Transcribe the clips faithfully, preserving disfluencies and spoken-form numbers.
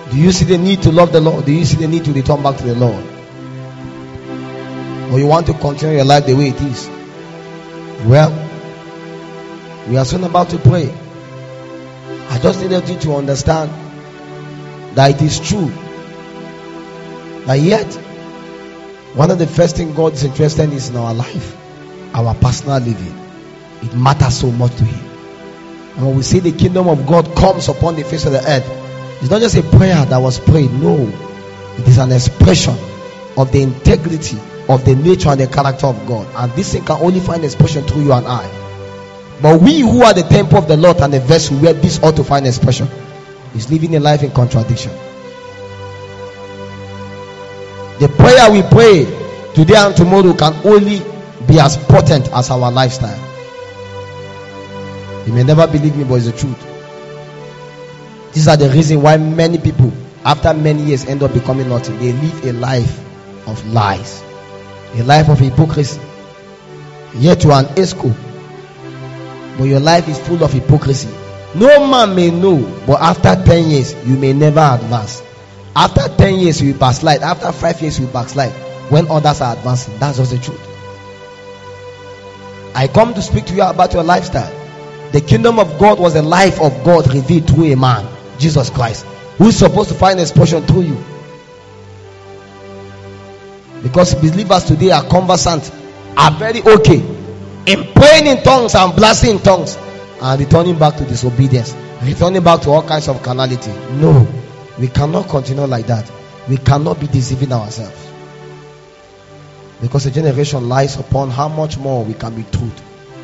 Do you see the need to love the Lord? Do you see the need to return back to the Lord? Or you want to continue your life the way it is? Well, we are soon about to pray. I just needed you to understand that it is true that yet one of the first things God is interested in is in our life, our personal living. It matters so much to Him. And when we say the kingdom of God comes upon the face of the earth, it's not just a prayer that was prayed. No, it is an expression of the integrity of the nature and the character of God. And this thing can only find expression through you and I. But we who are the temple of the Lord and the vessel where this ought to find expression is living a life in contradiction. The prayer we pray today and tomorrow can only be as potent as our lifestyle. You may never believe me, but it's the truth. These are the reasons why many people, after many years, end up becoming nothing. They live a life of lies, a life of hypocrisy. Yet you are an esco, but your life is full of hypocrisy. No man may know, but after ten years, you may never advance. After ten years, you will backslide. After five years, you will backslide. When others are advancing, that's just the truth. I come to speak to you about your lifestyle. The kingdom of God was the life of God revealed through a man, Jesus Christ, who is supposed to find expression through you. Because believers today are conversant, are very okay in praying in tongues and blasting in tongues and returning back to disobedience, returning back to all kinds of carnality. No, we cannot continue like that. We cannot be deceiving ourselves. Because the generation lies upon how much more we can be truth.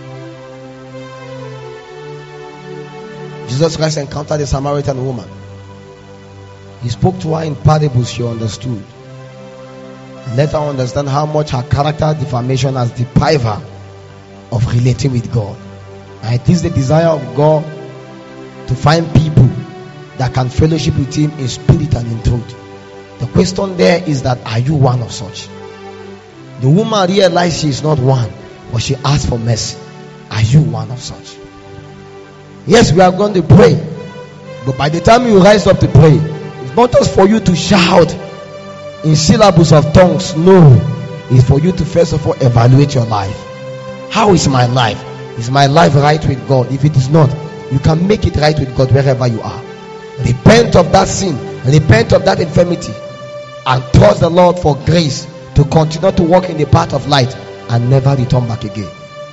Jesus Christ encountered a Samaritan woman. He spoke to her in parables she understood. Let her understand how much her character defamation has deprived her of relating with God. And it is the desire of God to find people that can fellowship with Him in spirit and in truth. The question there is that, are you one of such? The woman realized she is not one, but she asked for mercy. Are you one of such? Yes, we are going to pray, but by the time you rise up to pray, it's not just for you to shout in syllables of tongues. No, it's for you to first of all evaluate your life. How is my life? Is my life right with God? If it is not, you can make it right with God wherever you are. Repent of that sin, repent of that infirmity, and trust the Lord for grace to continue to walk in the path of light and never return back again.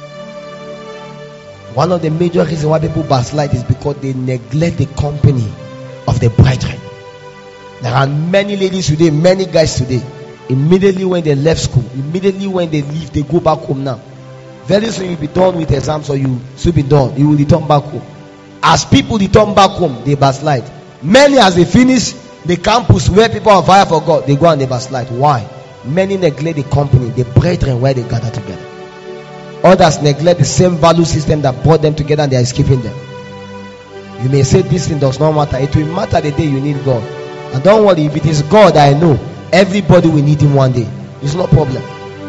One of the major reasons why people backslide is because they neglect the company of the brethren. There are many ladies today, many guys today, immediately when they left school, immediately when they leave, they go back home now. Very soon you'll be done with exams, or you should be done. You will return back home. As people return back home, they backslide. Many, as they finish the campus where people are fire for God, they go and they backslide. Why? Many neglect the company, the brethren where they gather together. Others neglect the same value system that brought them together and they are escaping them. You may say this thing does not matter. It will matter the day you need God. And don't worry, if it is God, I know everybody will need Him one day. It's no problem.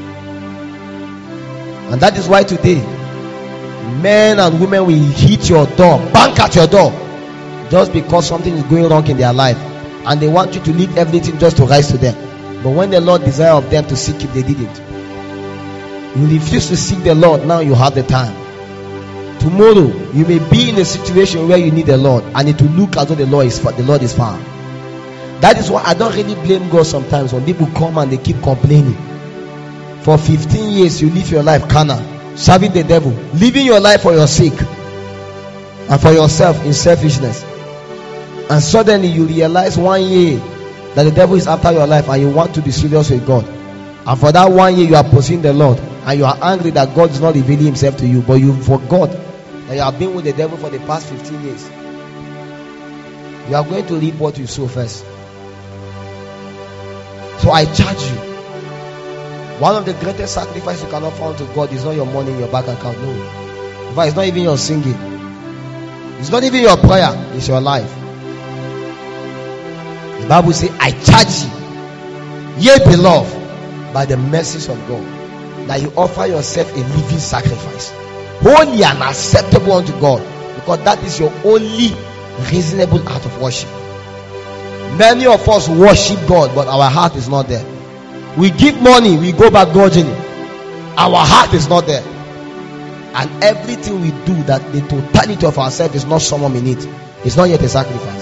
And that is why today men and women will hit your door, bang at your door, just because something is going wrong in their life, and they want you to leave everything just to rise to them. But when the Lord desired of them to seek Him, they didn't. You refuse to seek the Lord. Now you have the time. Tomorrow you may be in a situation where you need the Lord, and it will look as though the Lord is far, the Lord is far. That is why I don't really blame God sometimes when people come and they keep complaining. For fifteen years you live your life carnal, serving the devil, living your life for your sake and for yourself in selfishness, and suddenly you realize one year that the devil is after your life and you want to be serious with God, and for that one year you are pursuing the Lord and you are angry that God is not revealing Himself to you, but you forgot that you have been with the devil for the past fifteen years. You are going to reap what you sow first. So I charge you, one of the greatest sacrifices you can offer unto God is not your money in your bank account. No. In fact, it's not even your singing. It's not even your prayer. It's your life. The Bible says, I charge you, ye beloved, by the mercies of God, that you offer yourself a living sacrifice, holy and acceptable unto God, because that is your only reasonable act of worship. Many of us worship God, but our heart is not there. We give money, we go back grudgingly. Our heart is not there. And everything we do, that the totality of ourselves is not someone in it, it's not yet a sacrifice.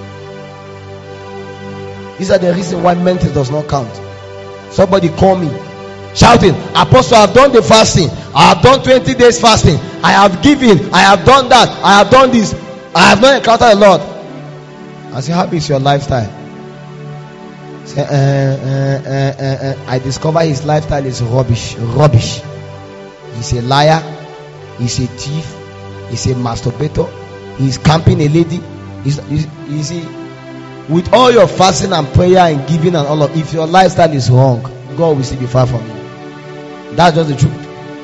These are the reasons why mental does not count. Somebody call me shouting, Apostle, I have done the fasting, I have done twenty days fasting, I have given, I have done that, I have done this, I have not encountered a lot. I say, how is your lifestyle? Say, uh, uh, uh, uh, uh. I discover his lifestyle is rubbish. Rubbish. He's a liar. He's a thief. He's a masturbator. He's camping a lady. He's, he's, you see, with all your fasting and prayer and giving and all of, if your lifestyle is wrong, God will still be far from you. That's just the truth.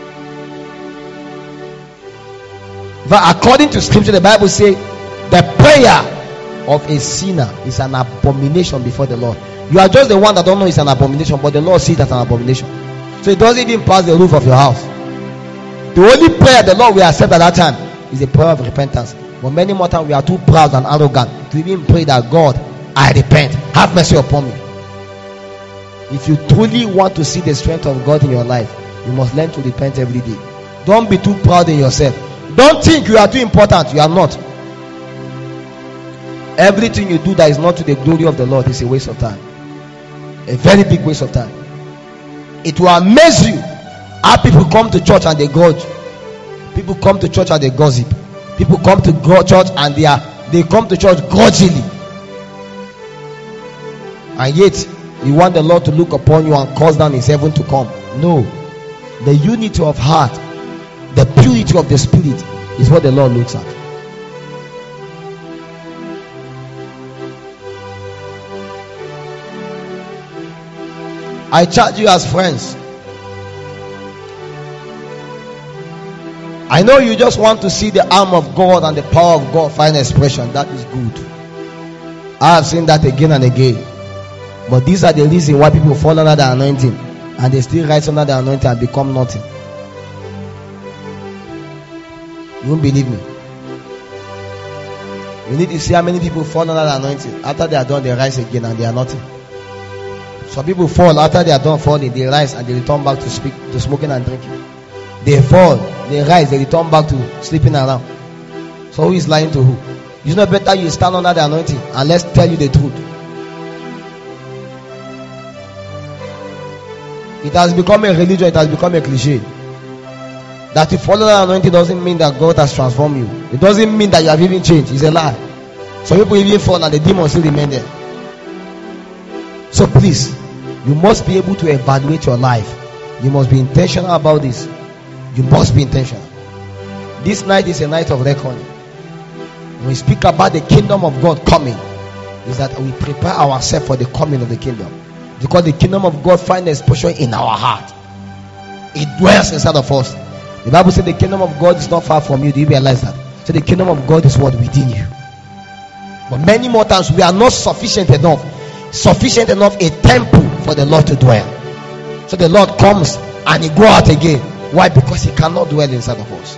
But according to scripture, the Bible says the prayer of a sinner is an abomination before the Lord. You are just the one that don't know it's an abomination, but the Lord sees it as an abomination. So it doesn't even pass the roof of your house. The only prayer the Lord will accept at that time is a prayer of repentance. But many more times we are too proud and arrogant to even pray that, God, I repent, have mercy upon me. If you truly want to see the strength of God in your life, you must learn to repent every day. Don't be too proud in yourself. Don't think you are too important. You are not. Everything you do that is not to the glory of the Lord is a waste of time. A very big waste of time. It will amaze you how people come to church and they grudge. People come to church and they gossip. People come to church and they are they come to church grudgingly. And yet you want the Lord to look upon you and cause down his heaven to come. No. The unity of heart, the purity of the spirit is what the Lord looks at. I charge you as friends. I know you just want to see the arm of God and the power of God find expression. That is good. I have seen that again and again. But these are the reasons why people fall under the anointing and they still rise under the anointing and become nothing. You won't believe me. You need to see how many people fall under the anointing. After they are done, they rise again and they are nothing. Some people fall, after they are done falling, they rise and they return back to speak to smoking and drinking. They fall, they rise, they return back to sleeping around. So who is lying to who? It's not better you stand under the anointing and let's tell you the truth. It has become a religion, it has become a cliche. That you follow the anointing doesn't mean that God has transformed you. It doesn't mean that you have even changed. It's a lie. Some people even fall and the demons still remain there. So please, you must be able to evaluate your life. You must be intentional about this. You must be intentional. This night is a night of reckoning. When we speak about the kingdom of God coming, is that we prepare ourselves for the coming of the kingdom. Because the kingdom of God finds expression in our heart. It dwells inside of us. The Bible says the kingdom of God is not far from you. Do you realize that? So the kingdom of God is what? Within you. But many more times we are not sufficient enough. Sufficient enough a temple for the Lord to dwell. So the Lord comes and he go out again. Why? Because he cannot dwell inside of us.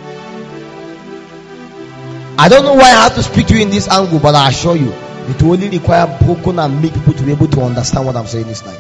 I don't know why I have to speak to you in this angle, but I assure you, it will only require broken and meek people to be able to understand what I'm saying this night.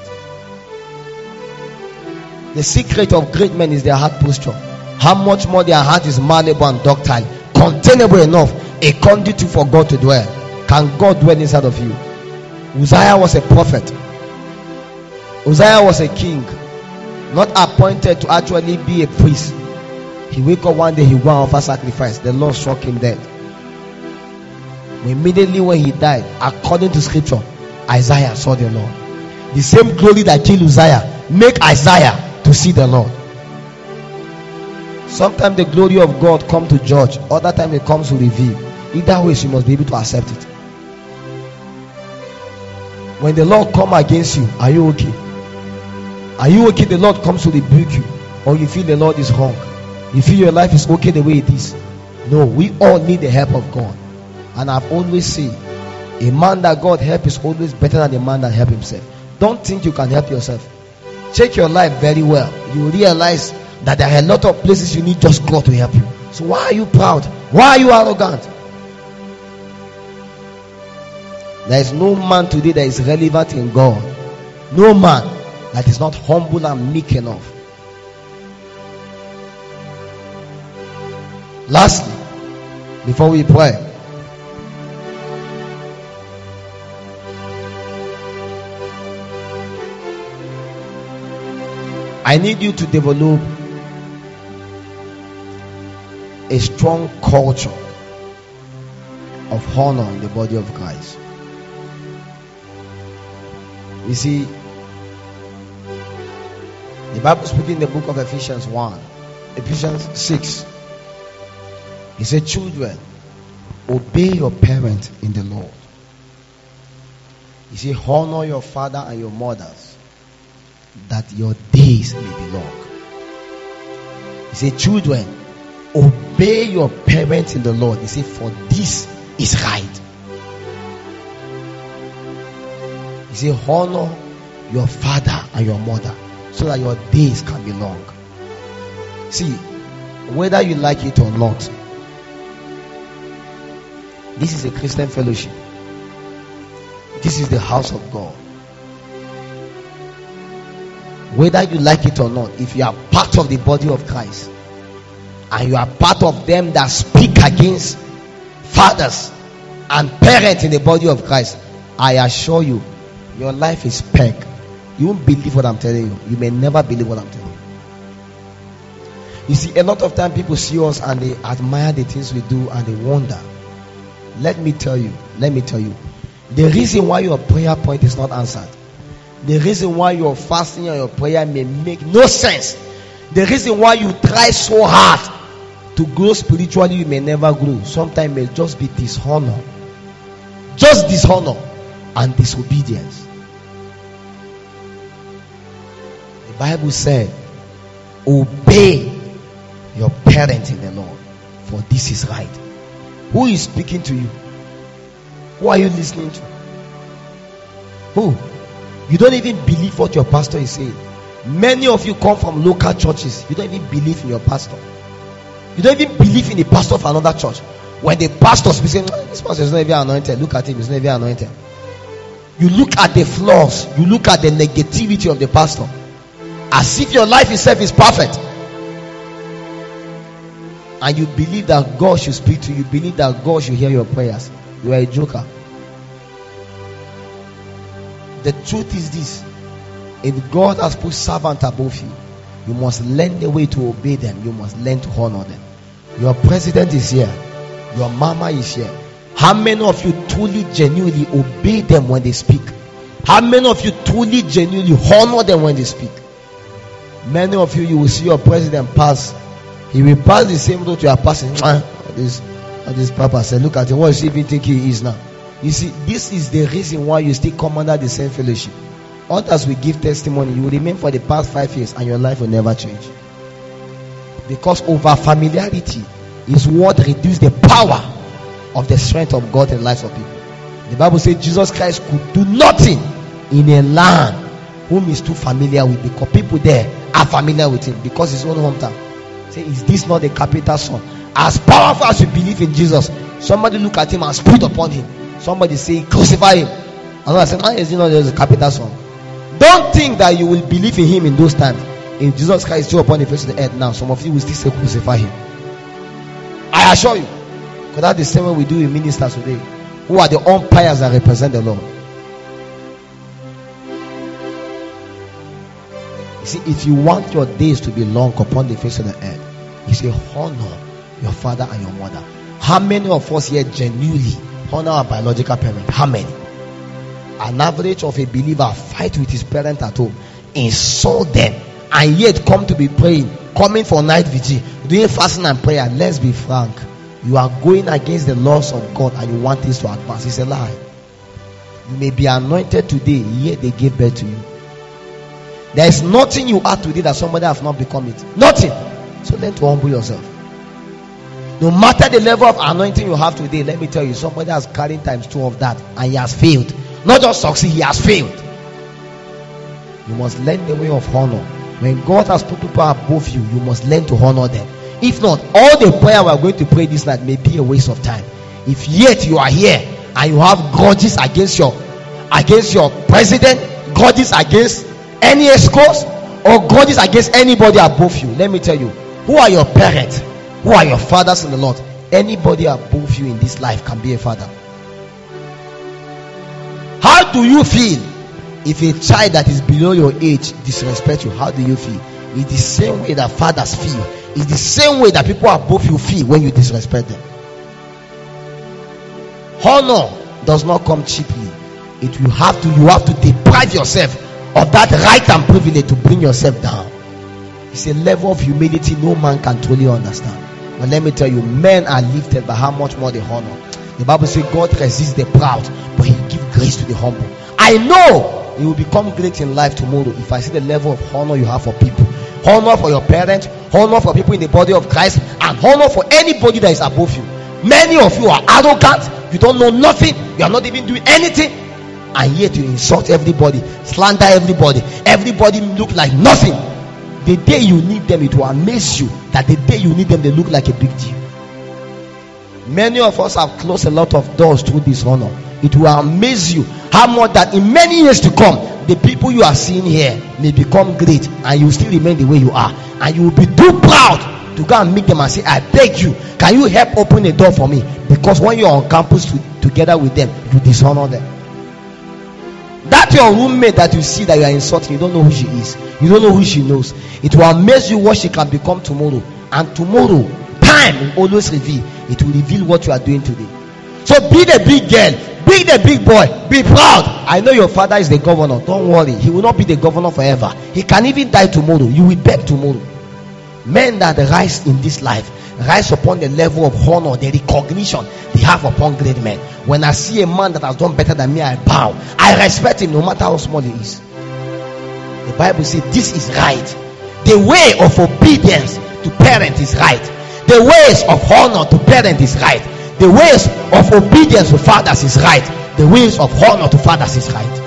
The secret of great men is their heart posture. How much more their heart is malleable and ductile, containable enough, a conduit for God to dwell. Can God dwell inside of you? Uzziah was a prophet. Uzziah was a king, not appointed to actually be a priest. He wake up one day, he go and offer sacrifice. The Lord struck him dead. Immediately when he died, according to scripture, Isaiah saw the Lord. The same glory that killed Uzziah make Isaiah to see the Lord. Sometimes the glory of God comes to judge, other times it comes to reveal. Either way, you must be able to accept it. When the Lord comes against you, are you okay? Are you okay? The Lord comes to rebuke you, or you feel the Lord is wrong? You feel your life is okay the way it is? No, we all need the help of God. And I've always said, a man that God helps is always better than a man that helps himself. Don't think you can help yourself. Check your life very well. You will realize that there are a lot of places you need just God to help you. So why are you proud? Why are you arrogant? There is no man today that is relevant in God. No man that is not humble and meek enough. Lastly, before we pray, I need you to develop a strong culture of honor in the body of Christ. You see, the Bible speaking in the book of Ephesians one, Ephesians six, he said, children, obey your parents in the Lord. He said, honor your father and your mothers, that your days may be long. He said, children, obey your parents in the Lord. He said, for this is right. He said, honor your father and your mother, so that your days can be long. See, whether you like it or not, this is a Christian fellowship. This is the house of God. Whether you like it or not, if you are part of the body of Christ, and you are part of them that speak against fathers and parents in the body of Christ, I assure you, your life is pegged. You won't believe what I'm telling you. You may never believe what I'm telling you. You see, a lot of time people see us and they admire the things we do and they wonder. Let me tell you, let me tell you, the reason why your prayer point is not answered, the reason why your fasting and your prayer may make no sense, the reason why you try so hard to grow spiritually, you may never grow. Sometimes it may just be dishonor, just dishonor and disobedience. The Bible said, obey your parents in the Lord, for this is right. Who is speaking to you? Who are you listening to? Who? You don't even believe what your pastor is saying. Many of you come from local churches. You don't even believe in your pastor. You don't even believe in the pastor of another church. When the pastor speaks, this pastor is not even anointed. Look at him, he's not even anointed. You look at the flaws, you look at the negativity of the pastor, as if your life itself is perfect. And you believe that God should speak to you, you believe that God should hear your prayers. You are a joker. The truth is this: if God has put servant above you, you must learn the way to obey them. You must learn to honor them. Your president is here, your mama is here. How many of you truly genuinely obey them when they speak? How many of you truly genuinely honor them when they speak? Many of you, you will see your president pass, he will pass the same road you are passing. This, this papa said, look at him, what does he even think he is now? You see, this is the reason why you still come under the same fellowship. Others will give testimony, you will remain for the past five years and your life will never change. Because over familiarity is what reduces the power of the strength of God in the lives of people. The Bible says Jesus Christ could do nothing in a land whom is too familiar with, because people there are familiar with him because his own hometown. Say, is this not the capital son? As powerful as you believe in Jesus, somebody look at him and spit upon him. Somebody say, crucify him. Another say, why is he not the capital son? Don't think that you will believe in him in those times. If Jesus Christ is still upon the face of the earth now, some of you will still say, crucify him. I assure you. Because that's the same way we do in ministers today, who are the umpires that represent the Lord. You see, if you want your days to be long upon the face of the earth, you say, honor your father and your mother. How many of us here genuinely honor our biological parents? How many? An average of a believer fight with his parents at home, insult them, and yet come to be praying, coming for night vigil, doing fasting and prayer. Let's be frank, you are going against the laws of God and you want this to advance. It's a lie. You may be anointed today, yet they gave birth to you. There is nothing you are today that somebody has not become it. Nothing. So learn to humble yourself. No matter the level of anointing you have today, let me tell you, somebody has carried times two of that and he has failed. Not just succeed, he has failed. You must learn the way of honor. When God has put people above you, you must learn to honor them. If not, all the prayer we are going to pray this night may be a waste of time. If yet you are here and you have grudges against your against your president, grudges against any escorts, or grudges against anybody above you, let me tell you, who are your parents? Who are your fathers in the Lord? Anybody above you in this life can be a father. How do you feel if a child that is below your age disrespect you? How do you feel? It's the same way that fathers feel. It's the same way that people above you feel when you disrespect them. Honor does not come cheaply. It will have to you have to deprive yourself of that right and privilege to bring yourself down. It's a level of humility no man can truly understand. But let me tell you, men are lifted by how much more they honor. The Bible says God resists the proud, but He gives grace to the humble. I know you will become great in life tomorrow if I see the level of honor you have for people. Honor for your parents, honor for people in the body of Christ, and honor for anybody that is above you. Many of you are arrogant. You don't know nothing. You are not even doing anything, and yet you insult everybody, slander everybody. Everybody look like nothing. The day you need them, it will amaze you that the day you need them, they look like a big deal. Many of us have closed a lot of doors through dishonor. It will amaze you how much that in many years to come, the people you are seeing here may become great, and you still remain the way you are, and you will be too proud to go and meet them and say, I beg you, can you help open a door for me? Because when you're on campus to, together with them, you dishonor them. That your roommate that you see that you are insulting, you don't know who she is, you don't know who she knows. It will amaze you what she can become tomorrow. And tomorrow, time will always reveal. It will reveal what you are doing today. So be the big girl, be the big boy, be proud. I know your father is the governor. Don't worry, he will not be the governor forever. He can even die tomorrow. You will beg tomorrow. Men that rise in this life rise upon the level of honor, the recognition they have upon great men. When I see a man that has done better than me, I bow. I respect him no matter how small he is. The Bible says this is right. The way of obedience to parent is right. The ways of honor to parent is right. The ways of obedience to fathers is right. The ways of honor to fathers is right.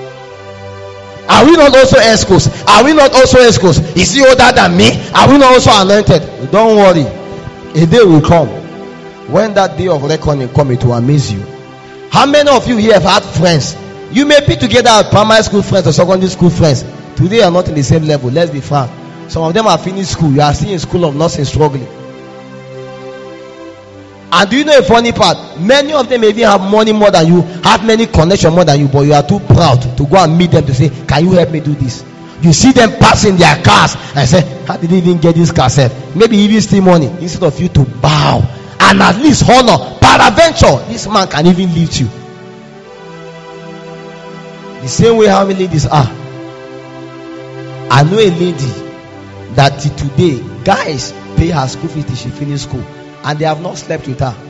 Are we not also escorts? Are we not also escorts? Is he older than me? Are we not also anointed? Don't worry. A day will come. When that day of reckoning comes, it will amaze you. How many of you here have had friends? You may be together as primary school friends or secondary school friends. Today you are not in the same level. Let's be frank. Some of them are finished school. You are still in school of nursing, struggling. And do you know a funny part? Many of them even have money more than you, have many connections more than you, but you are too proud to go and meet them to say, can you help me do this? You see them passing their cars and say, how did they even get this car set? Maybe even steal money instead of you to bow and at least honor. Peradventure, this man can even lift you. The same way how many ladies are. I know a lady that today guys pay her school fees till she finish school, and they have not slept with her.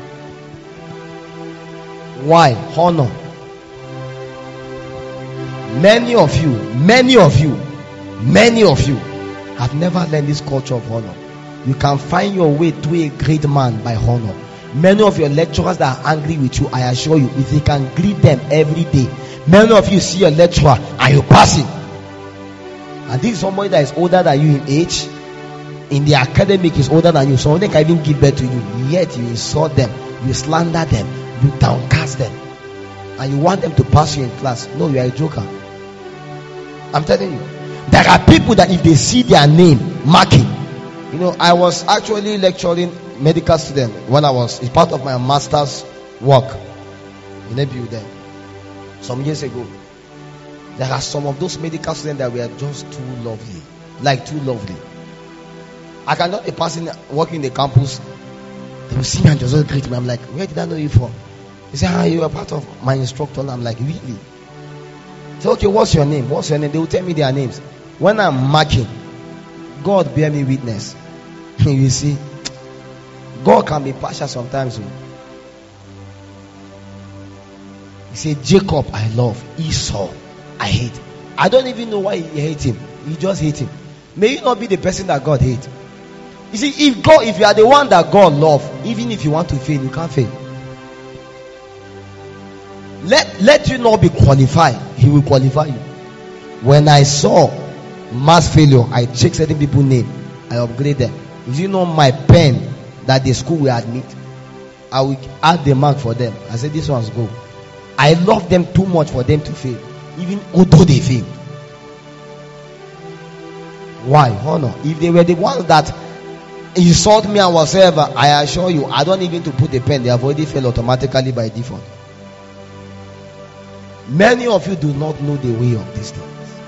Why? Honor. Many of you, many of you, many of you have never learned this culture of honor. You can find your way to a great man by honor. Many of your lecturers that are angry with you, I assure you, if you can greet them every day. Many of you see your lecturer and you pass him, and this is somebody that is older than you in age, in the academic is older than you. Some of them can even give birth to you, yet you insult them, you slander them, you downcast them, and you want them to pass you in class. No, you are a joker. I'm telling you, there are people that if they see their name marking, you know, I was actually lecturing medical students when I was, it's part of my master's work in a building some years ago. There are some of those medical students that were just too lovely, like too lovely. I cannot be passing working in the campus. They will see me and just greet me. I'm like, where did I know you from? He said, ah, you are part of my instructor. I'm like, really? So okay, what's your name? What's your name? They will tell me their names. When I'm marking, God bear me witness. You see, God can be partial sometimes. He said, Jacob I love, Esau I hate. I don't even know why he hate him. He just hate him. May you not be the person that God hate. You see, if God, if you are the one that God love, even if you want to fail, you can't fail. Let let you not be qualified. He will qualify you. When I saw mass failure, I checked certain people's name. I upgrade them. If you know my pen that the school will admit, I will add the mark for them. I said, this one's go. I love them too much for them to fail, even although they fail. Why? Honor. If they were the ones that insult me and whatsoever, I assure you, I don't even to put the pen. They have already failed automatically by default. Many of you do not know the way of these things.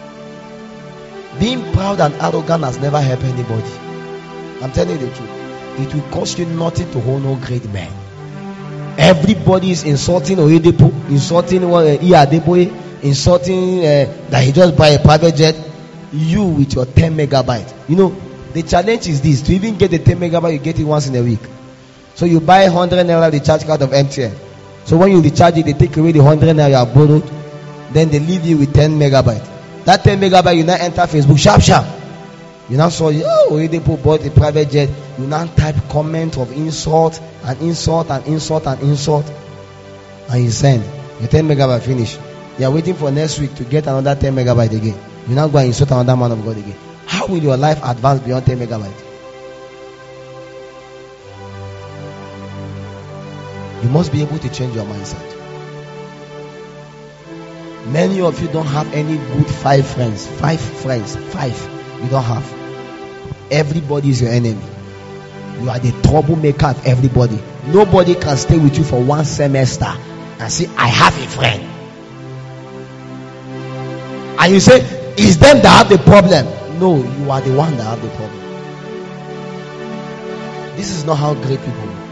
Being proud and arrogant has never helped anybody. I'm telling you the truth. It will cost you nothing to honor great men. Everybody is insulting Oyedepo, insulting uh, Iyadeboye, insulting uh, that he just buy a private jet. You with your ten megabyte. You know, the challenge is this: to even get the ten megabyte, you get it once in a week. So you buy one hundred naira recharge card of M T N. So when you recharge it, they take away the one hundred naira you have borrowed. Then they leave you with ten megabyte. That ten megabyte, you now enter Facebook, sharp, sharp. You now saw, oh, Oyedepo bought a private jet. You now type comment of insult and insult and insult and insult. And you send. Your ten megabyte finish. You are waiting for next week to get another ten megabyte again. You now go and insult another man of God again. How will your life advance beyond ten megabyte? You must be able to change your mindset. Many of you don't have any good five friends. Five friends. Five. You don't have. Everybody is your enemy. You are the troublemaker of everybody. Nobody can stay with you for one semester and say, I have a friend. And you say, it's them that have the problem. No, you are the one that have the problem. This is not how great people work.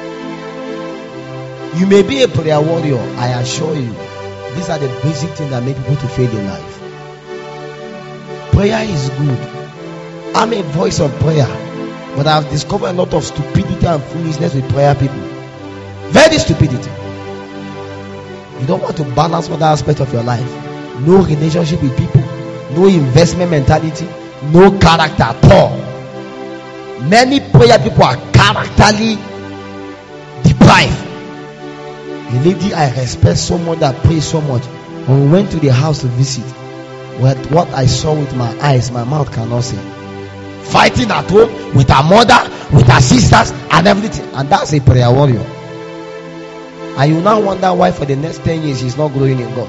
You may be a prayer warrior. I assure you, these are the basic things that make people to fail in life. Prayer is good. I'm a voice of prayer, but I've discovered a lot of stupidity and foolishness with prayer people. Very stupidity. You don't want to balance other aspects of your life. No relationship with people, no investment mentality, no character at all. Many prayer people are characterly deprived. A lady I respect so much that prays so much, when we went to the house to visit, what I saw with my eyes, my mouth cannot say. Fighting at home with her mother, with her sisters, and everything. And that's a prayer warrior. And you now wonder why for the next ten years she's not growing in God.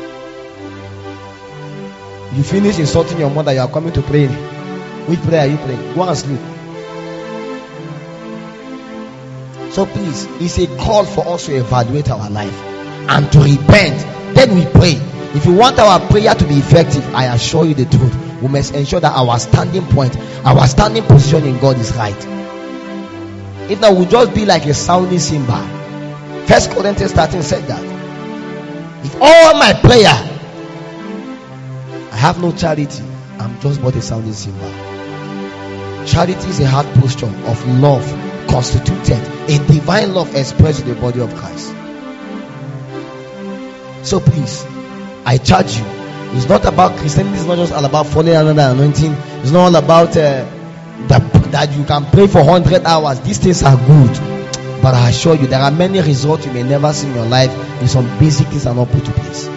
You finish insulting your mother, you are coming to pray. Which prayer are you praying? Go and sleep. So please, it's a call for us to evaluate our life and to repent. Then we pray. If you want our prayer to be effective, I assure you the truth, we must ensure that our standing point, our standing position in God is right. If not, we'll just be like a sounding cymbal. First Corinthians thirteen said that. If all my prayer, I have no charity, I'm just but a sounding cymbal. Charity is a heart posture of love, constituted a divine love expressed in the body of Christ. So please, I charge you. It's not about Christianity. It's not just all about following another anointing. It's not all about uh, that, that you can pray for one hundred hours. These things are good, but I assure you there are many results you may never see in your life if some basic things are not put to place.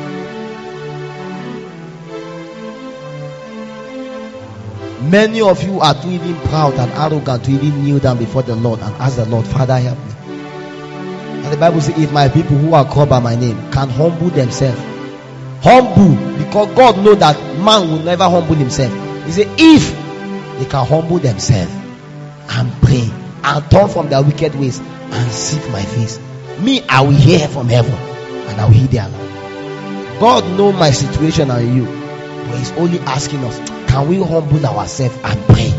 Many of you are too even proud and arrogant to even kneel down before the Lord and ask the Lord, Father, help me. And the Bible says, if my people who are called by my name can humble themselves. Humble, because God knows that man will never humble himself. He said, if they can humble themselves and pray and turn from their wicked ways and seek my face, me, I will hear from heaven and I will hear their land. God knows my situation and you, but He's only asking us, can we humble ourselves and pray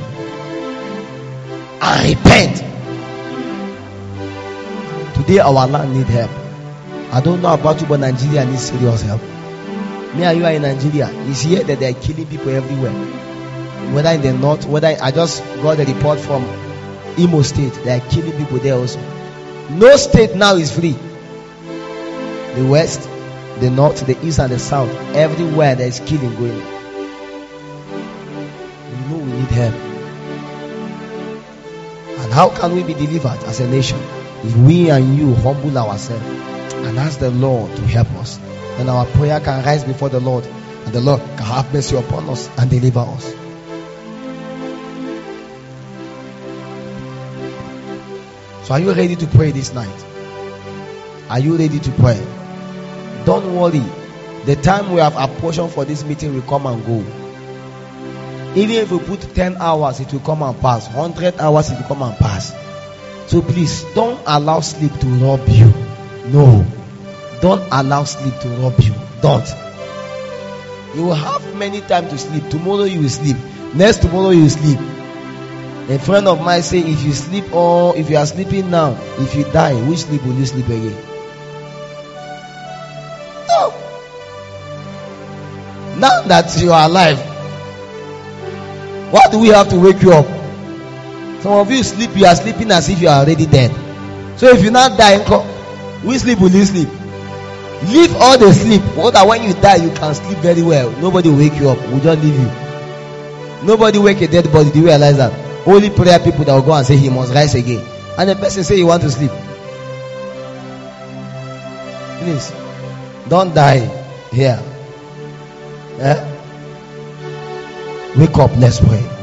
and repent? Today our land needs help. I don't know about you, but Nigeria needs serious help. Me and you are in Nigeria. It's here that they are killing people everywhere. Whether in the north, whether I just got a report from Imo State, they are killing people there also. No state now is free. The west, the north, the east, and the south, everywhere there is killing going on. We know we need help. And how can we be delivered as a nation? If we and you humble ourselves and ask the Lord to help us, then our prayer can rise before the Lord, and the Lord can have mercy upon us and deliver us. So are you ready to pray this night? Are you ready to pray? Don't worry. The time we have apportioned for this meeting will come and go. Even if we put ten hours, it will come and pass. one hundred hours, it will come and pass. So please, don't allow sleep to rob you. No. Don't allow sleep to rob you. Don't. You will have many time to sleep. Tomorrow you will sleep. Next tomorrow you will sleep. A friend of mine say, if you sleep or if you are sleeping now, if you die, which sleep will you sleep again? No. Now that you are alive, why do we have to wake you up? Some of you sleep, you are sleeping as if you are already dead. So if you now die, which sleep will you sleep? Leave all the sleep. What that when you die, you can sleep very well. Nobody will wake you up. We'll just leave you. Nobody wake a dead body. Do you realize that? Only prayer people that will go and say he must rise again. And the person say he want to sleep. Please, don't die here. Eh? Wake up, let's pray.